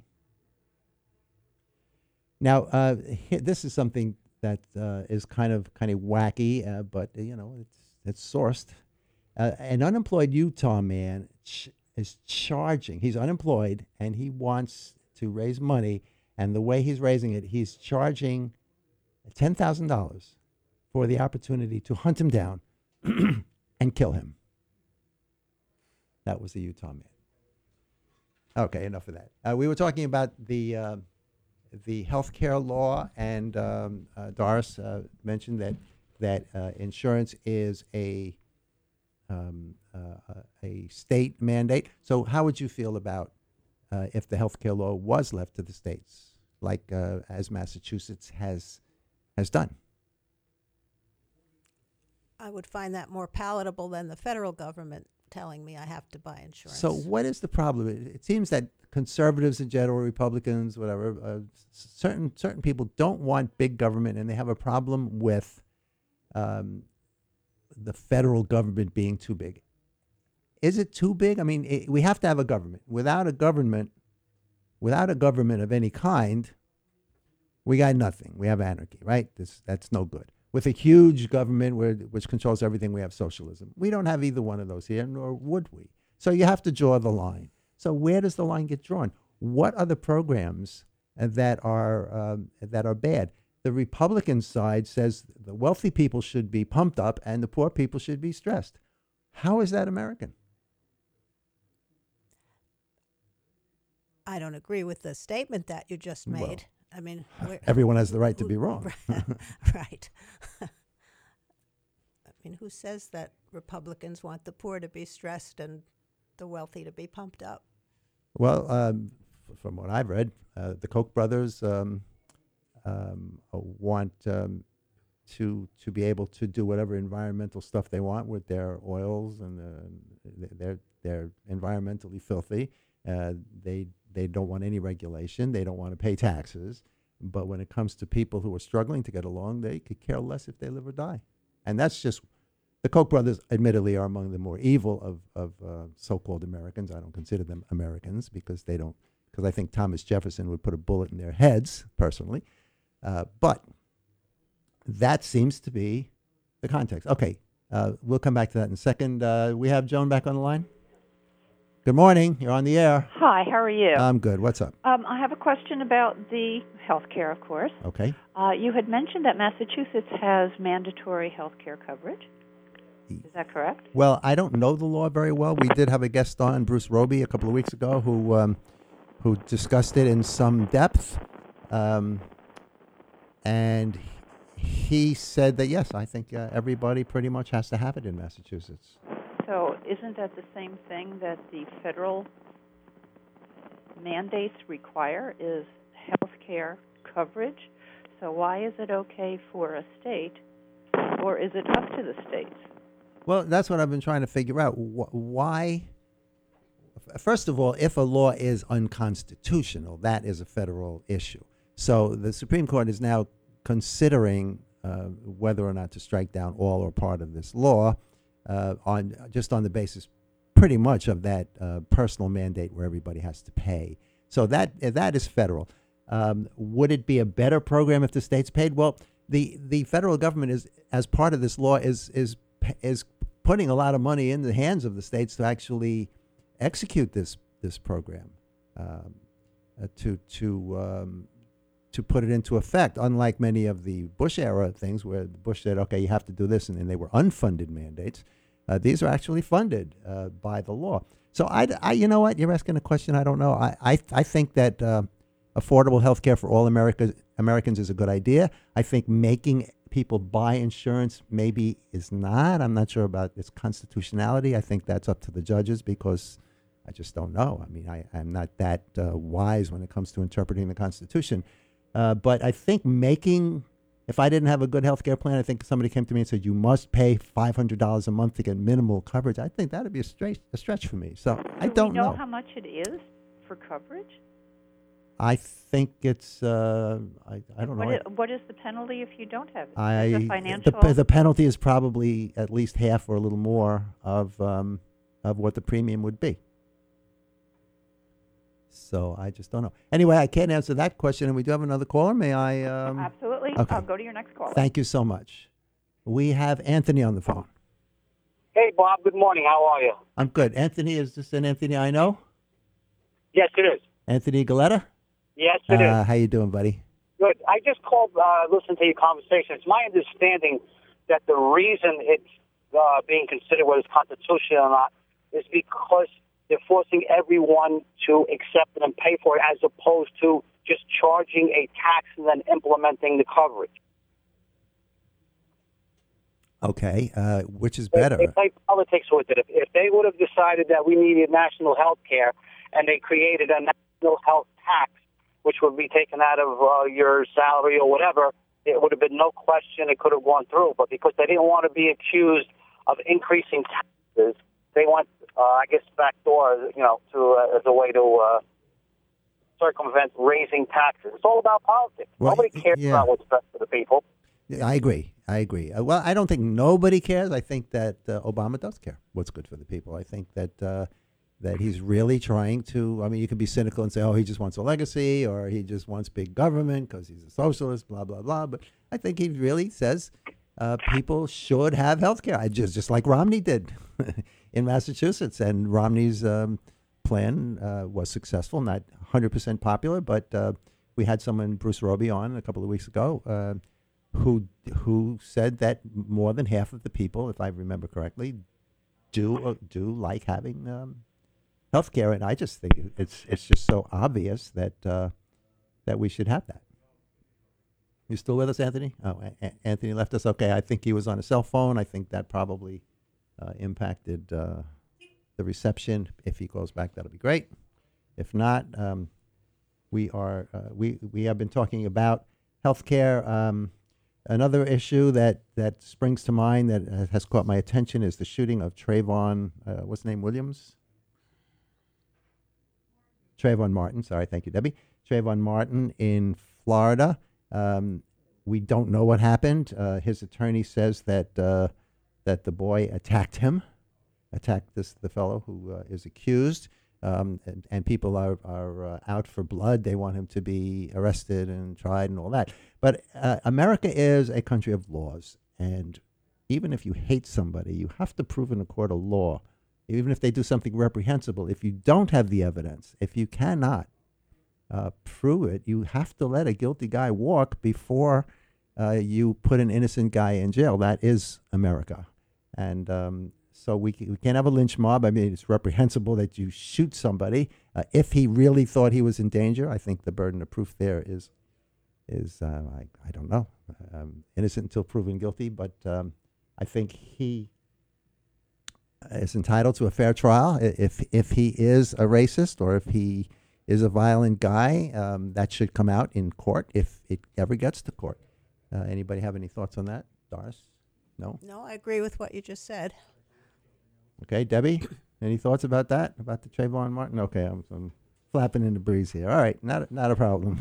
Now, this is something that is kind of wacky, but it's sourced. An unemployed Utah man is charging. He's unemployed and he wants to raise money, and the way he's raising it, he's charging $10,000 for the opportunity to hunt him down and kill him. That was the Utah man. Okay, enough of that. We were talking about the health care law, and Doris mentioned that insurance is a state mandate. So how would you feel about if the health care law was left to the states, like as Massachusetts has done? I would find that more palatable than the federal government telling me I have to buy insurance. So what is the problem? It seems that conservatives in general, Republicans, whatever, certain people don't want big government, and they have a problem with the federal government being too big. Is it too big? I mean, we have to have a government. Without a government of any kind, we got nothing. We have anarchy, right? That's no good. With a huge government which controls everything, we have socialism. We don't have either one of those here, nor would we. So you have to draw the line. So where does the line get drawn? What are the programs that are bad? The Republican side says the wealthy people should be pumped up and the poor people should be stressed. How is that American? I don't agree with the statement that you just made. Well, I mean, everyone has the right to be wrong. Right. I mean, who says that Republicans want the poor to be stressed and the wealthy to be pumped up? Well, from what I've read, the Koch brothers want to be able to do whatever environmental stuff they want with their oils, and they're environmentally filthy. They don't want any regulation. They don't want to pay taxes. But when it comes to people who are struggling to get along, they could care less if they live or die. And that's just, the Koch brothers admittedly are among the more evil of so-called Americans. I don't consider them Americans because I think Thomas Jefferson would put a bullet in their heads, personally. But that seems to be the context. Okay, we'll come back to that in a second. We have Joan back on the line. Good morning. You're on the air. Hi, how are you? I'm good. What's up? I have a question about the health care, of course. Okay. You had mentioned that Massachusetts has mandatory health care coverage. Is that correct? Well, I don't know the law very well. We did have a guest on, Bruce Roby, a couple of weeks ago, who discussed it in some depth. And he said that, yes, I think everybody pretty much has to have it in Massachusetts. So isn't that the same thing that the federal mandates require, is health care coverage? So why is it okay for a state, or is it up to the states? Well, that's what I've been trying to figure out. Why? First of all, if a law is unconstitutional, that is a federal issue. So the Supreme Court is now considering whether or not to strike down all or part of this law on the basis pretty much of that personal mandate where everybody has to pay. So that is federal. Would it be a better program if the states paid? Well, the federal government is, as part of this law, is putting a lot of money in the hands of the states to actually execute this program, to put it into effect. Unlike many of the Bush era things, where Bush said, "Okay, you have to do this," and then they were unfunded mandates. These are actually funded by the law. So I, you know what? You're asking a question I don't know. I think that affordable health care for all Americans is a good idea. I think making people buy insurance maybe is not. I'm not sure about its constitutionality. I think that's up to the judges because I just don't know. I mean, I'm not that wise when it comes to interpreting the Constitution. But I think if I didn't have a good health care plan, I think somebody came to me and said, you must pay $500 a month to get minimal coverage. I think that would be a stretch for me. So I don't know. Do we know how much it is for coverage? I think it's, I don't know. What is the penalty if you don't have it? The penalty is probably at least half or a little more of what the premium would be. So I just don't know. Anyway, I can't answer that question, and we do have another caller. May I? Absolutely. Okay. I'll go to your next caller. Thank you so much. We have Anthony on the phone. Hey, Bob. Good morning. How are you? I'm good. Anthony, is this an Anthony I know? Yes, it is. Anthony Galetta? Yes, it is. How you doing, buddy? Good. I just called, listened to your conversation. It's my understanding that the reason it's being considered whether it's constitutional or not is because they're forcing everyone to accept it and pay for it as opposed to just charging a tax and then implementing the coverage. Okay. Which is better? They play politics with it. If they would have decided that we needed national health care and they created a national health tax, which would be taken out of your salary or whatever, it would have been no question it could have gone through. But because they didn't want to be accused of increasing taxes, they went, I guess, backdoor, as a way to circumvent raising taxes. It's all about politics. Well, nobody cares about what's best for the people. I agree. Well, I don't think nobody cares. I think that Obama does care what's good for the people. I think that he's really trying to, I mean, you can be cynical and say, oh, he just wants a legacy or he just wants big government because he's a socialist, blah, blah, blah. But I think he really says people should have health care, just like Romney did in Massachusetts. And Romney's plan was successful, not 100% popular, but we had someone, Bruce Roby, on a couple of weeks ago who said that more than half of the people, if I remember correctly, do like having health care, and I just think it's just so obvious that we should have that. You still with us, Anthony? Oh, Anthony left us. Okay, I think he was on a cell phone. I think that probably impacted the reception. If he calls back, that'll be great. If not, we have been talking about health care. Another issue that springs to mind that has caught my attention is the shooting of Trayvon, what's his name, Williams? Trayvon Martin, sorry, thank you, Debbie. Trayvon Martin in Florida. We don't know what happened. His attorney says that the boy attacked the fellow who is accused. And people are out for blood. They want him to be arrested and tried and all that. But America is a country of laws. And even if you hate somebody, you have to prove in a court of law, even if they do something reprehensible. If you don't have the evidence, if you cannot prove it, you have to let a guilty guy walk before you put an innocent guy in jail. That is America. And so we can't have a lynch mob. I mean, it's reprehensible that you shoot somebody. If he really thought he was in danger, I think the burden of proof there is I don't know, innocent until proven guilty. But I think he is entitled to a fair trial. If he is a racist or if he is a violent guy, that should come out in court if it ever gets to court. Anybody have any thoughts on that? Doris? No? No, I agree with what you just said. Okay, Debbie, any thoughts about that? About the Trayvon Martin? Okay, I'm flapping in the breeze here. All right, not a problem.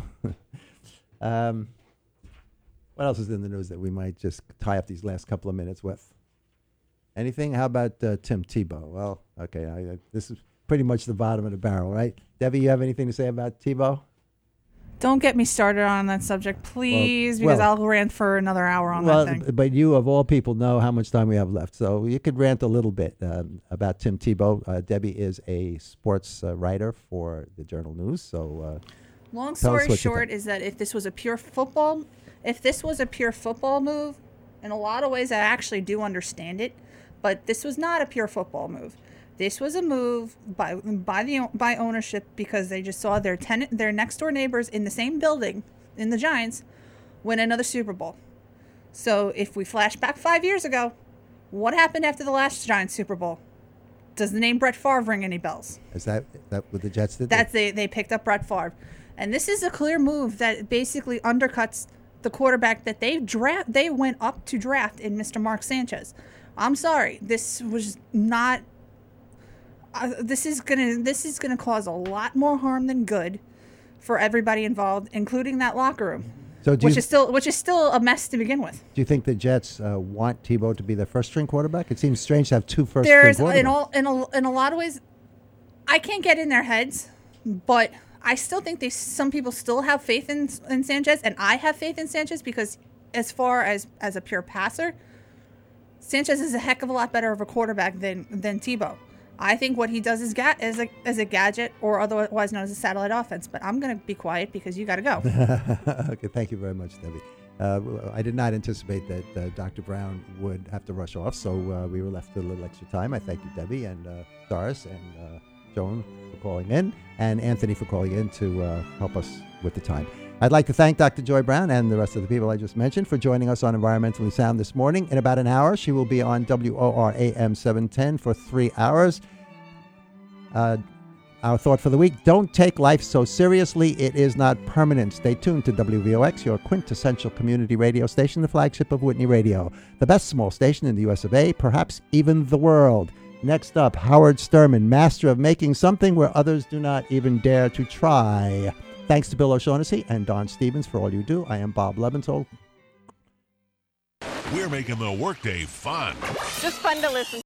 What else is in the news that we might just tie up these last couple of minutes with? Anything? How about Tim Tebow? Well, okay, this is pretty much the bottom of the barrel, right? Debbie, you have anything to say about Tebow? Don't get me started on that subject, please, because I'll rant for another hour on that thing. But you, of all people, know how much time we have left, so you could rant a little bit about Tim Tebow. Debbie is a sports writer for the Journal News, so long story short is that if this was a pure football move, in a lot of ways I actually do understand it, but this was not a pure football move. This was a move by ownership because they just saw their next door neighbors in the same building, in the Giants, win another Super Bowl. So if we flash back 5 years ago, what happened after the last Giants Super Bowl? Does the name Brett Favre ring any bells? Is that what the Jets did? They picked up Brett Favre, and this is a clear move that basically undercuts the quarterback that they went up to draft in Mr. Mark Sanchez. I'm sorry, this was not. This is gonna cause a lot more harm than good for everybody involved, including that locker room, which is still a mess to begin with. Do you think the Jets want Tebow to be their first string quarterback? It seems strange to have two first string quarterbacks. In a lot of ways, I can't get in their heads, but I still think some people still have faith in Sanchez, and I have faith in Sanchez because as far as a pure passer, Sanchez is a heck of a lot better of a quarterback than Tebow. I think what he does is as a gadget, or otherwise known as a satellite offense. But I'm going to be quiet because you got to go. Okay, thank you very much, Debbie. I did not anticipate that Dr. Brown would have to rush off, so we were left with a little extra time. I thank you, Debbie, and Doris, and Joan for calling in, and Anthony for calling in to help us with the time. I'd like to thank Dr. Joy Brown and the rest of the people I just mentioned for joining us on Environmentally Sound this morning. In about an hour, she will be on WOR AM 710 for 3 hours. Our thought for the week: don't take life so seriously. It is not permanent. Stay tuned to WVOX, your quintessential community radio station, the flagship of Whitney Radio, the best small station in the US of A, perhaps even the world. Next up, Howard Sturman, master of making something where others do not even dare to try. Thanks to Bill O'Shaughnessy and Don Stevens for all you do. I am Bob Leventhal. We're making the workday fun. Just fun to listen